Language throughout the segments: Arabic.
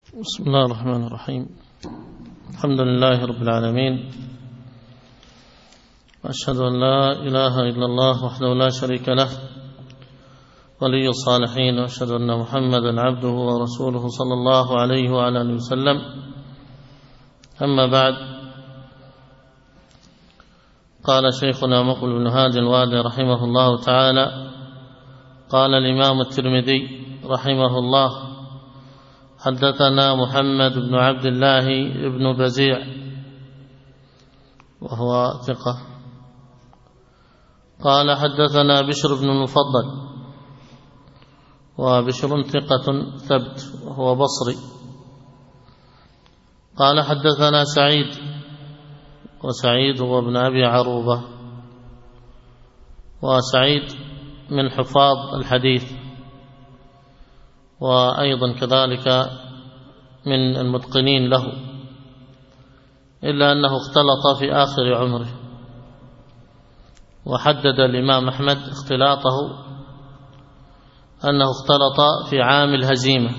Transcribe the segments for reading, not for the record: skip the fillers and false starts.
بسم الله الرحمن الرحيم. الحمد لله رب العالمين، وأشهد أن لا إله إلا الله وحده لا شريك له ولي الصالحين، وأشهد أن محمدا عبده ورسوله صلى الله عليه وعلى آله وسلم. أما بعد، قال شيخنا مقبل بن هادي الوادي رحمه الله تعالى: قال الإمام الترمذي رحمه الله: حدثنا محمد بن عبد الله بن بزيع وهو ثقة. قال حدثنا بشر بن المفضل، وبشر ثقة ثبت وهو بصري. قال حدثنا سعيد، وسعيد هو ابن أبي عروبة، وسعيد من حفاظ الحديث، وأيضا كذلك من المتقنين له، إلا أنه اختلط في آخر عمره. وحدد الإمام أحمد اختلاطه أنه اختلط في عام الهزيمة،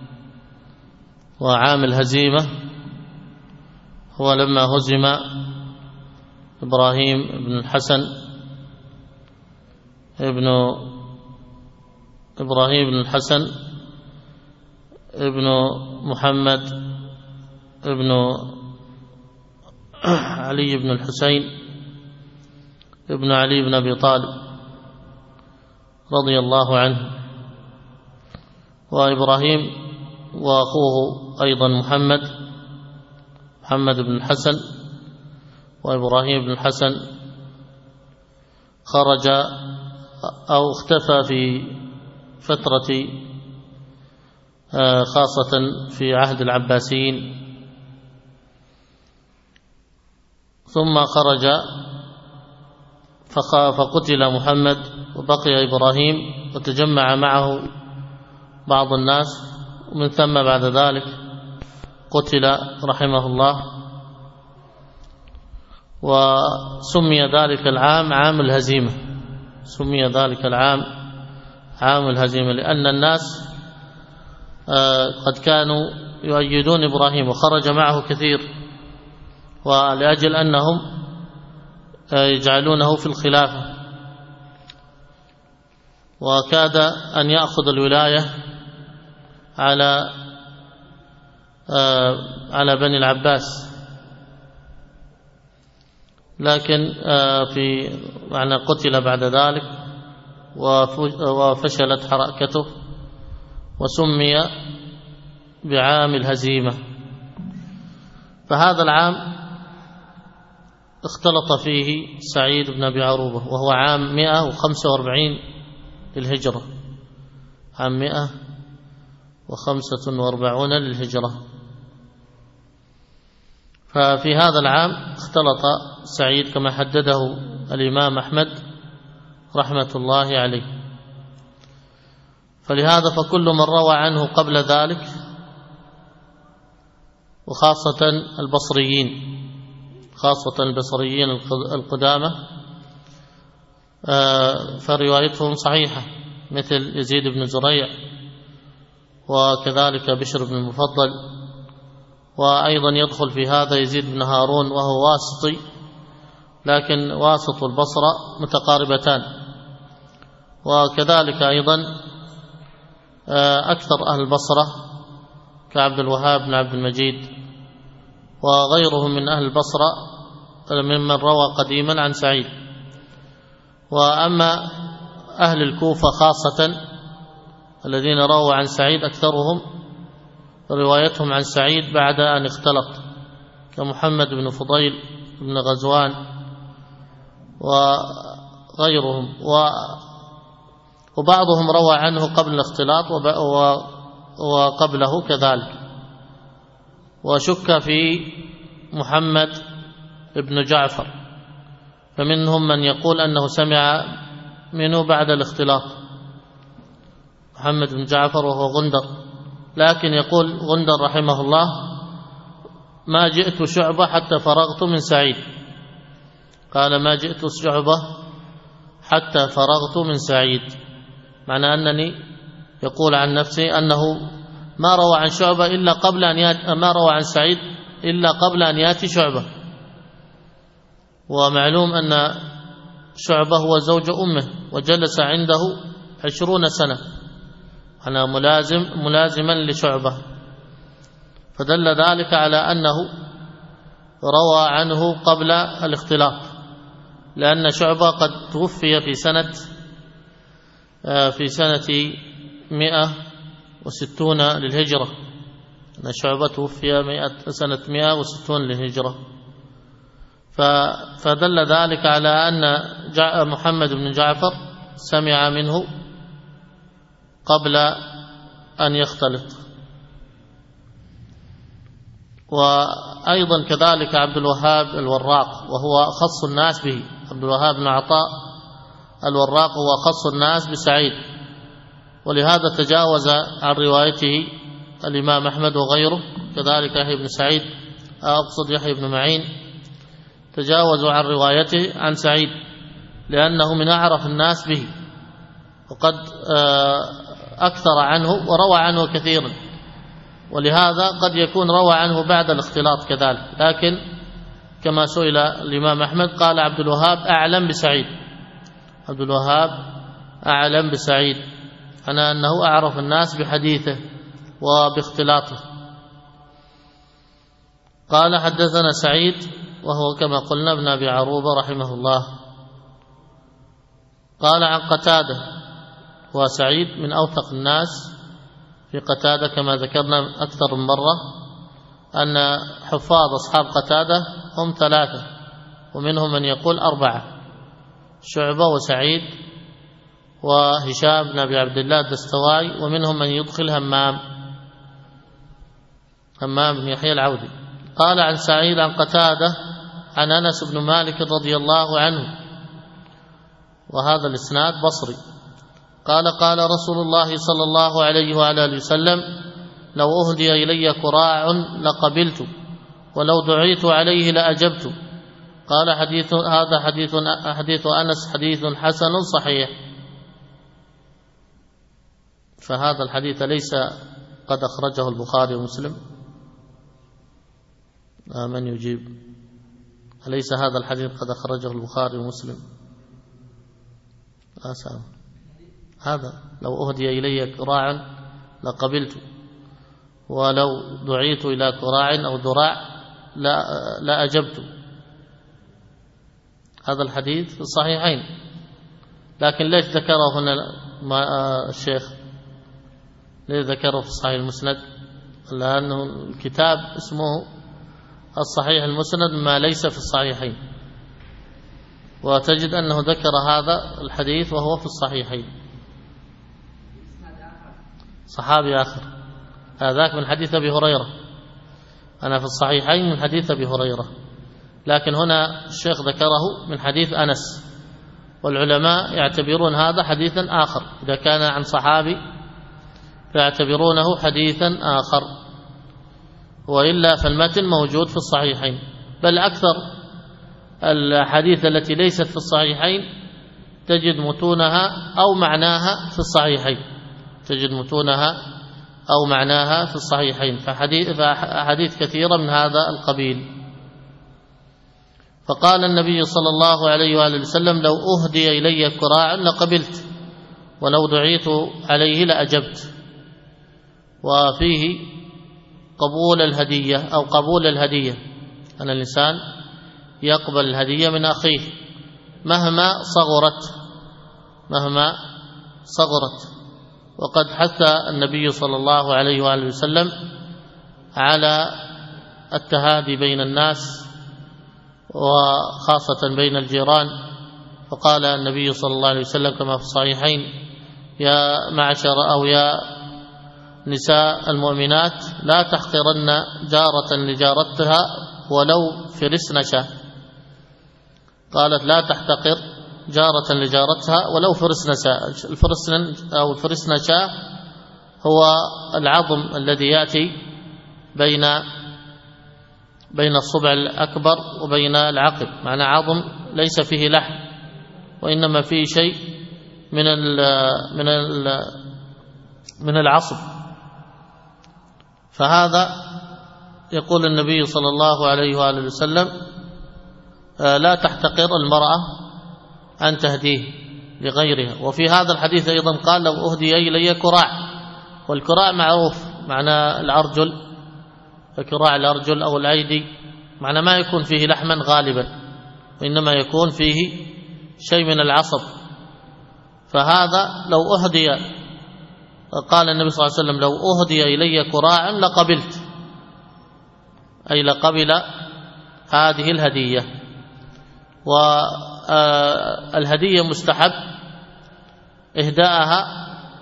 وعام الهزيمة هو لما هزم إبراهيم بن الحسن ابن محمد ابن علي بن الحسين ابن علي بن أبي طالب رضي الله عنه، وإبراهيم وأخوه أيضا محمد بن الحسن. وإبراهيم بن الحسن خرج أو اختفى في فترة خاصة في عهد العباسيين، ثم خرج فقتل محمد، وبقي إبراهيم وتجمع معه بعض الناس، ومن ثم بعد ذلك قتل رحمه الله. وسمي ذلك العام عام الهزيمة، سمي ذلك العام عام الهزيمة، لأن الناس قد كانوا يؤيدون إبراهيم وخرج معه كثير، ولأجل أنهم يجعلونه في الخلافة، وكاد أن يأخذ الولاية على بني العباس، لكن قتل بعد ذلك وفشلت حركته، وسمي بعام الهزيمة. فهذا العام اختلط فيه سعيد بن أبي عروبة، وهو عام 145 للهجرة، عام 145 للهجرة. ففي هذا العام اختلط سعيد كما حدده الإمام أحمد رحمة الله عليه. فلهذا فكل من روى عنه قبل ذلك، وخاصة البصريين القدامى، فروايتهم صحيحة، مثل يزيد بن زريع، وكذلك بشر بن المفضل. وأيضا يدخل في هذا يزيد بن هارون، وهو واسطي، لكن واسط والبصرة متقاربتان. وكذلك أيضا أكثر أهل البصرة كعبد الوهاب بن عبد المجيد وغيرهم من أهل البصرة ممن روى قديما عن سعيد. وأما أهل الكوفة خاصة الذين رووا عن سعيد، أكثرهم روايتهم عن سعيد بعد أن اختلط، كمحمد بن فضيل بن غزوان وغيرهم، وبعضهم روى عنه قبل الاختلاط وقبله كذلك. وشك في محمد بن جعفر، فمنهم من يقول أنه سمع منه بعد الاختلاط، محمد بن جعفر وهو غندر. لكن يقول غندر رحمه الله: ما جئت شعبة حتى فرغت من سعيد. قال: ما جئت شعبة حتى فرغت من سعيد، معنى أنني يقول عن نفسه أنه ما روى عن شعبة إلا قبل أن يأتي، ما روى عن سعيد إلا قبل أن يأتي شعبة. ومعلوم أن شعبة هو زوج أمه وجلس عنده 20 سنة، أنا ملازما لشعبة، فدل ذلك على أنه روى عنه قبل الاختلاط، لأن شعبة قد توفي في سنة 160 للهجرة، أن شعبة توفي سنة 160 للهجرة، فدل ذلك على أن محمد بن جعفر سمع منه قبل أن يختلط. وأيضا كذلك عبد الوهاب الوراق، وهو خص الناس به، عبد الوهاب بن عطاء الوراق هو خص الناس بسعيد، ولهذا تجاوز عن روايته الإمام أحمد وغيره، كذلك يحيى بن سعيد، أقصد يحيى بن معين، تجاوزوا عن روايته عن سعيد لأنه من أعرف الناس به، وقد أكثر عنه وروى عنه كثيرا، ولهذا قد يكون روى عنه بعد الاختلاط كذلك. لكن كما سئل الإمام أحمد قال عبد الوهاب أعلم بسعيد، عبد الوهاب أعلم بسعيد، أنه أعرف الناس بحديثه وباختلاطه. قال حدثنا سعيد وهو كما قلنا ابن أبي عروبة رحمه الله. قال عن قتادة، وسعيد من أوثق الناس في قتادة كما ذكرنا أكثر من مرة، أن حفاظ أصحاب قتادة هم 3، ومنهم من يقول 4، شعبة وسعيد وهشام بن أبي عبد الله الدستوائي، ومنهم من يدخل همام بن يحيى العودي. قال عن سعيد عن قتادة عن أنس بن مالك رضي الله عنه، وهذا الإسناد بصري. قال قال رسول الله صلى الله عليه وآله وسلم: لو أهدي إلي كراع لقبلت، ولو دعيت عليه لأجبت. قال هذا حديث أنس حديث حسن صحيح. فهذا الحديث ليس قد أخرجه البخاري ومسلم؟ من يجيب؟ أليس هذا الحديث قد أخرجه البخاري ومسلم؟ هذا لو أهدي إلي كراع لقبلت، ولو دعيت إلى كراع أو ذراع لا أجبت. هذا الحديث في الصحيحين، لكن ليش ذكره هنا الشيخ؟ ليش ذكره في الصحيح المسند؟ لأنه الكتاب اسمه الصحيح المسند ما ليس في الصحيحين، وتجد أنه ذكر هذا الحديث وهو في الصحيحين. صحابي آخر، هذاك من حديث أبي هريرة، أنا في الصحيحين من حديث أبي هريرة، لكن هنا الشيخ ذكره من حديث أنس، والعلماء يعتبرون هذا حديثا آخر، إذا كان عن صحابي فيعتبرونه حديثا آخر، وإلا فالمتن موجود في الصحيحين. بل أكثر الحديث التي ليست في الصحيحين تجد متونها أو معناها في الصحيحين، تجد متونها أو معناها في الصحيحين، فحديث كثيرة من هذا القبيل. فقال النبي صلى الله عليه وآله وسلم: لو أهدي إلي كراع لقبلت، ولو دعيت عليه لأجبت. وفيه قبول الهدية أو قبول الهدية، أن الإنسان يقبل الهدية من أخيه مهما صغرت. وقد حث النبي صلى الله عليه وآله وسلم على التهادي بين الناس، وخاصة بين الجيران، فقال النبي صلى الله عليه وسلم كما في الصحيحين: يا معشر أو يا نساء المؤمنات لا تحقرن جارة لجارتها ولو فرسن شاة. قالت: لا تحتقر جارة لجارتها ولو فرسن شاة. الفرسن شاة هو العظم الذي يأتي بين الصبع الأكبر وبين العقب، معنى عظم ليس فيه لحم، وإنما فيه شيء من العصب، فهذا يقول النبي صلى الله عليه وآله وسلم لا تحتقر المرأة أن تهديه لغيرها. وفي هذا الحديث أيضا قال لو أهدي إلي كراع، والكراع معروف معنى الأرجل، فكراع الأرجل أو الأيدي معنى ما يكون فيه لحما غالبا، وإنما يكون فيه شيء من العصب. فهذا لو أهدي، قال النبي صلى الله عليه وسلم لو أهدي إلي كراع لقبلت، أي لقبل هذه الهدية. والهدية مستحب إهداءها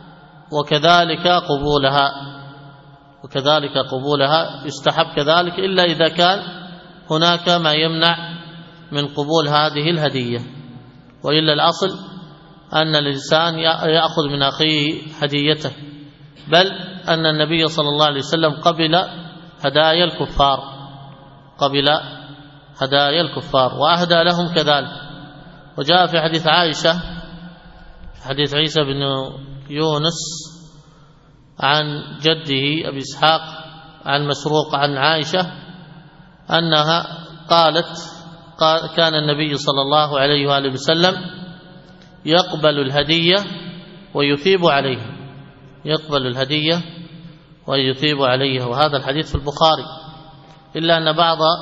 وكذلك قبولها يستحب كذلك، إلا إذا كان هناك ما يمنع من قبول هذه الهدية، وإلا الأصل أن الإنسان يأخذ من أخيه هديته، بل أن النبي صلى الله عليه وسلم قبل هدايا الكفار وأهدى لهم كذلك. وجاء في حديث عائشة، حديث عيسى بن يونس عن جده أبي إسحاق عن مسروق عن عائشة أنها قالت كان النبي صلى الله عليه وآله وسلم يقبل الهدية ويثيب عليها، وهذا الحديث في البخاري، إلا أن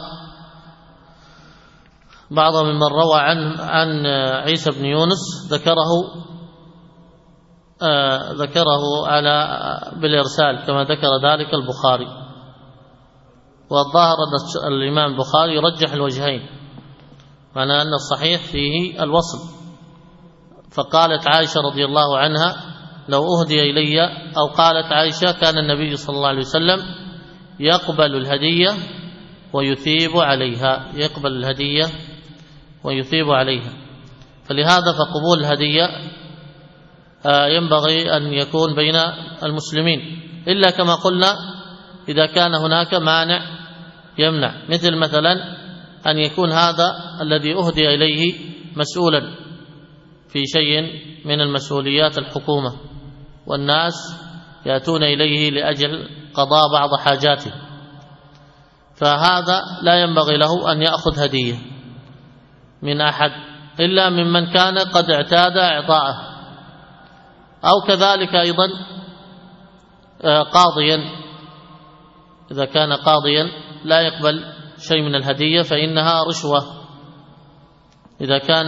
بعض ممن روى عن عيسى بن يونس ذكره على بالإرسال كما ذكر ذلك البخاري. والظاهر أن الإمام البخاري يرجح الوجهين، معنى أن الصحيح فيه الوصل. فقالت عائشة رضي الله عنها لو أهدي إلي، أو قالت عائشة كان النبي صلى الله عليه وسلم يقبل الهدية ويثيب عليها، فلهذا فقبول الهدية ينبغي أن يكون بين المسلمين، إلا كما قلنا إذا كان هناك مانع يمنع، مثلا أن يكون هذا الذي أهدي إليه مسؤولا في شيء من المسؤوليات الحكومة، والناس يأتون إليه لأجل قضاء بعض حاجاته، فهذا لا ينبغي له أن يأخذ هدية من أحد إلا ممن كان قد اعتاد إعطاءه، أو كذلك أيضا قاضيا، إذا كان قاضيا لا يقبل شيء من الهدية فإنها رشوة. إذا كان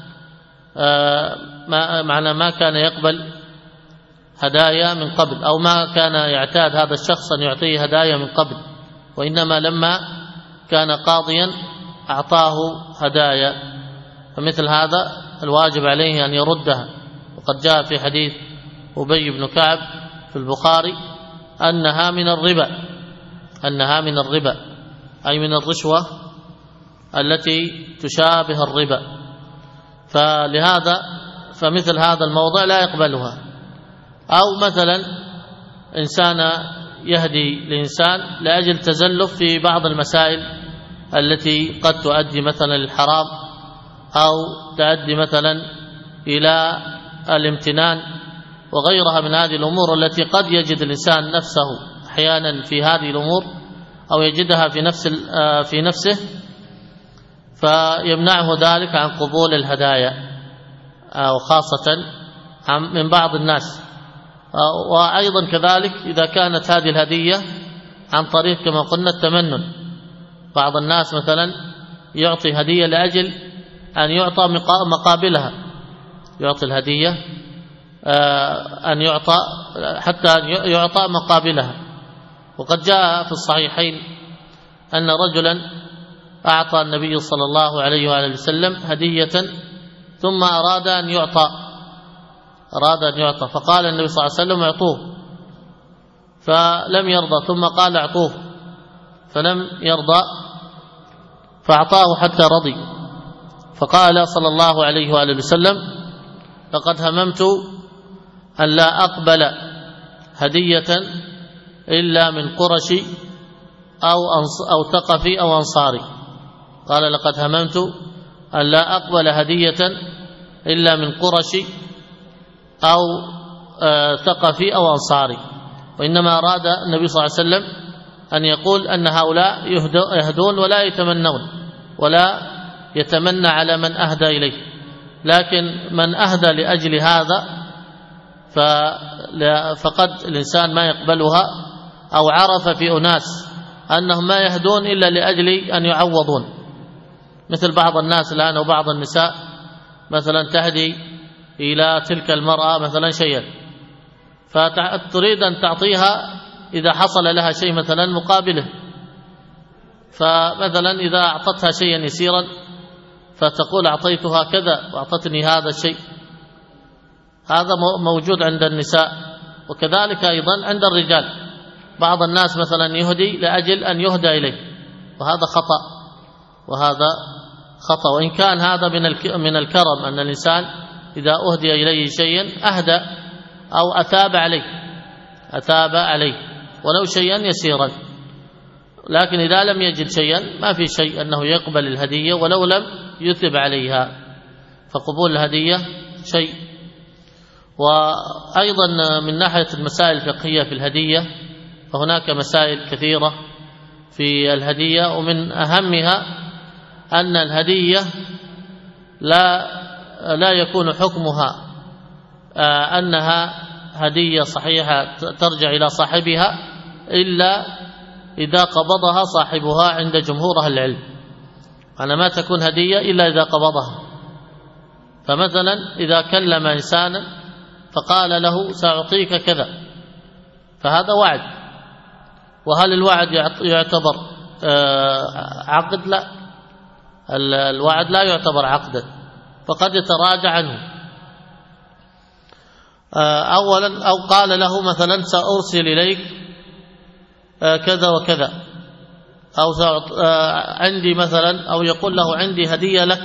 ما كان يقبل هدايا من قبل، أو ما كان يعتاد هذا الشخص أن يعطيه هدايا من قبل، وإنما لما كان قاضيا أعطاه هدايا، فمثل هذا الواجب عليه أن يردها. وقد جاء في حديث أبي بن كعب في البخاري أنها من الربا، أي من الرشوة التي تشابه الربا، فمثل هذا الموضع لا يقبلها. أو مثلا إنسان يهدي لإنسان لأجل تزلف في بعض المسائل التي قد تؤدي مثلا للحرام، أو تؤدي مثلا إلى الامتنان وغيرها من هذه الأمور التي قد يجد الإنسان نفسه أحيانا في هذه الأمور، أو يجدها في نفسه، فيمنعه ذلك عن قبول الهدايا، أو خاصة من بعض الناس. وأيضا كذلك إذا كانت هذه الهدية عن طريق كما قلنا التمنن، بعض الناس مثلا يعطي هدية لأجل أن يعطى مقابلها، يعطي الهدية أن يعطى حتى أن يعطى مقابلها. وقد جاء في الصحيحين أن رجلا أعطى النبي صلى الله عليه وآله وسلم هدية ثم أراد أن يعطى، فقال النبي صلى الله عليه وسلم اعطوه، فلم يرضى، ثم قال اعطوه فلم يرضى، فأعطاه حتى رضي، فقال صلى الله عليه وآله وسلم لقد هممت أن لا أقبل هدية إلا من قرشي أو ثقفي أو أنصاري. قال لقد هممت أن لا أقبل هدية إلا من قرشي أو ثقفي أو أنصاري، وإنما أراد النبي صلى الله عليه وسلم أن يقول أن هؤلاء يهدون ولا يتمنون، ولا يتمنى على من أهدى إليه، لكن من أهدى لأجل هذا فقد الإنسان ما يقبلها، أو عرف في أناس أنهم ما يهدون إلا لأجل أن يعوضون، مثل بعض الناس الآن وبعض النساء مثلا تهدي إلى تلك المرأة مثلا شيئا، فتريد أن تعطيها إذا حصل لها شيء مثلا مقابله، فمثلا إذا أعطتها شيئا يسيرا فتقول أعطيتها كذا وأعطتني هذا الشيء. هذا موجود عند النساء، وكذلك أيضا عند الرجال. بعض الناس مثلا يهدي لأجل أن يهدى إليه، وهذا خطأ. وإن كان هذا من الكرم أن الإنسان إذا أهدي إليه شيئا أهدى أو أثاب عليه ولو شيئا يسيرا، لكن إذا لم يجد شيئا ما في شيء أنه يقبل الهدية ولو لم يثب عليها، فقبول الهدية شيء. وأيضا من ناحية المسائل الفقهية في الهدية فهناك مسائل كثيرة في الهدية، ومن أهمها أن الهدية لا يكون حكمها أنها هدية صحيحة ترجع إلى صاحبها إلا إذا قبضها صاحبها عند جمهور أهل العلم. أنا ما تكون هدية إلا إذا قبضها. فمثلا إذا كلم إنسانا فقال له سأعطيك كذا، فهذا وعد، وهل الوعد يعتبر عقد؟ لا، الوعد لا يعتبر عقدا، فقد يتراجع عنه. أولا أو قال له مثلا سأرسل إليك كذا وكذا، أو عندي مثلا، أو يقول له عندي هدية لك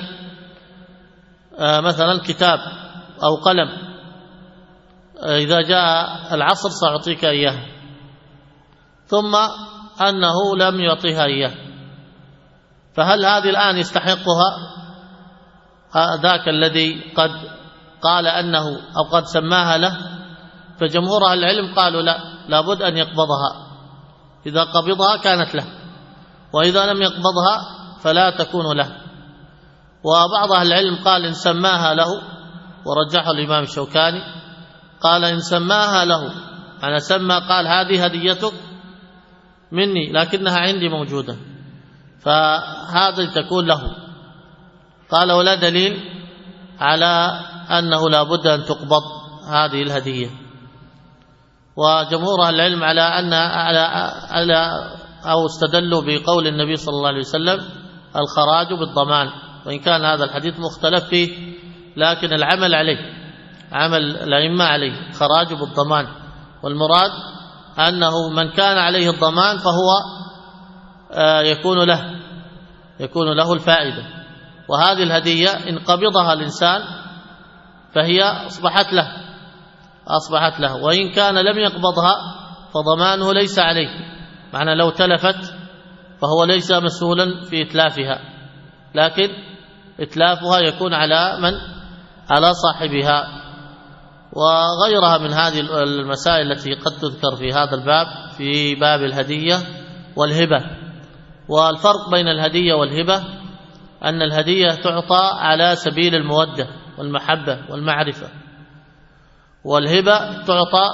مثلا كتاب أو قلم، إذا جاء العصر سأعطيك إياه، ثم أنه لم يعطيها إياه، فهل هذه الآن يستحقها ذاك الذي قد قال أنه أو قد سماها له؟ فجمهور أهل العلم قالوا لا، لابد أن يقبضها، إذا قبضها كانت له، وإذا لم يقبضها فلا تكون له. وبعض أهل العلم قال إن سماها له، ورجحه الإمام الشوكاني، قال إن سماها له، أنا سمى قال هذه هديتك مني لكنها عندي موجودة، فهذا تكون له. قال ولا دليل على أنه لا بد أن تقبض هذه الهدية. وجمهور العلم على أن أو استدلوا بقول النبي صلى الله عليه وسلم الخراج بالضمان، وإن كان هذا الحديث مختلف فيه، لكن العمل عليه، عمل الأئمة عليه خراج بالضمان، والمراد أنه من كان عليه الضمان فهو يكون له الفائدة. وهذه الهدية إن قبضها الإنسان فهي أصبحت له، وإن كان لم يقبضها فضمانه ليس عليه، معنى لو تلفت فهو ليس مسؤولا في إتلافها، لكن إتلافها يكون على صاحبها. وغيرها من هذه المسائل التي قد تذكر في هذا الباب، في باب الهدية والهبة. والفرق بين الهدية والهبة أن الهدية تعطى على سبيل المودة والمحبة والمعرفة، والهبة تعطى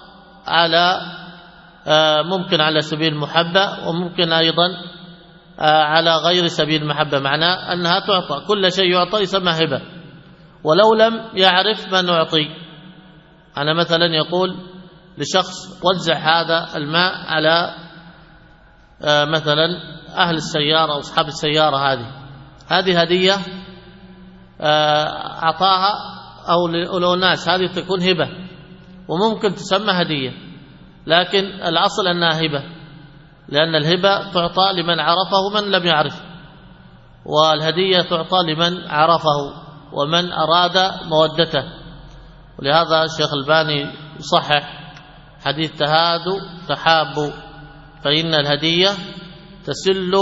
ممكن على سبيل المحبة، وممكن أيضا على غير سبيل المحبة، معناه أنها تعطى، كل شيء يعطى يسمى هبة ولو لم يعرف من يعطي. أنا مثلا يقول لشخص وزع هذا الماء على مثلا أهل السيارة أو أصحاب السيارة، هذه هدية أعطاها أو للناس، هذه تكون هبة وممكن تسمى هدية، لكن الأصل أنها هبة، لأن الهبة تعطى لمن عرفه ومن لم يعرف، والهدية تعطى لمن عرفه ومن أراد مودته. ولهذا الشيخ الباني يصحح حديث تهادوا تحابوا، فإن الهدية تسل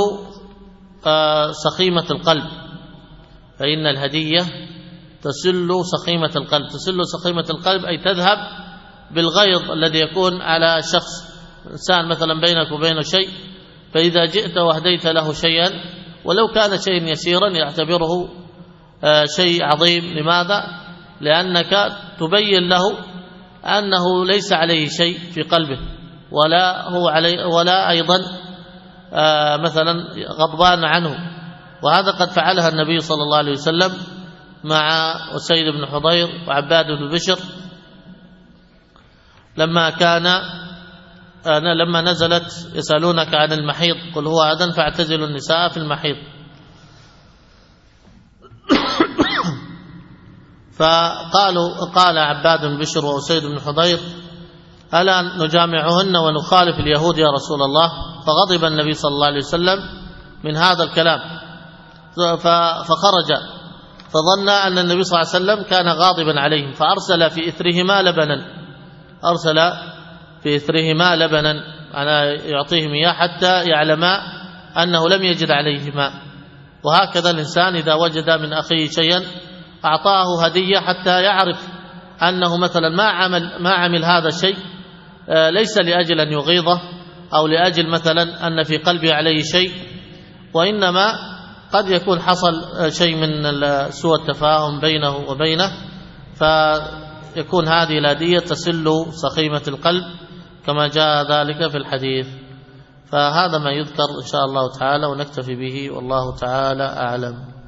سخيمة القلب، فإن الهدية تسل سخيمة القلب. تسل سخيمة القلب أي تذهب بالغيظ الذي يكون على شخص إنسان مثلا بينك وبينه شيء، فإذا جئت وهديت له شيئا ولو كان شيء يسيرا يعتبره شيء عظيم. لماذا؟ لأنك تبين له أنه ليس عليه شيء في قلبه، ولا هو عليه، ولا أيضا مثلا غضبان عنه. وهذا قد فعلها النبي صلى الله عليه وسلم مع أسيد بن حضير وعباد بن بشر لما نزلت يسألونك عن المحيض قل هو أذى فاعتزلوا النساء في المحيض. قال عباد بن بشر وأسيد بن حضير ألا نجامعهن ونخالف اليهود يا رسول الله؟ فغضب النبي صلى الله عليه وسلم من هذا الكلام، فخرج، فظن أن النبي صلى الله عليه وسلم كان غاضبا عليهم، فأرسل في إثرهما لبنا أنا يعطيهم إياه حتى يعلما أنه لم يجد عليه ماء. وهكذا الإنسان إذا وجد من أخيه شيئا أعطاه هدية حتى يعرف أنه مثلا ما عمل هذا الشيء ليس لأجل أن يغيظه أو لأجل مثلا أن في قلبه عليه شيء، وإنما قد يكون حصل شيء من سوء التفاهم بينه وبينه، فيكون هذه الهدية تسل سخيمة القلب كما جاء ذلك في الحديث. فهذا ما يذكر إن شاء الله تعالى، ونكتفي به والله تعالى أعلم.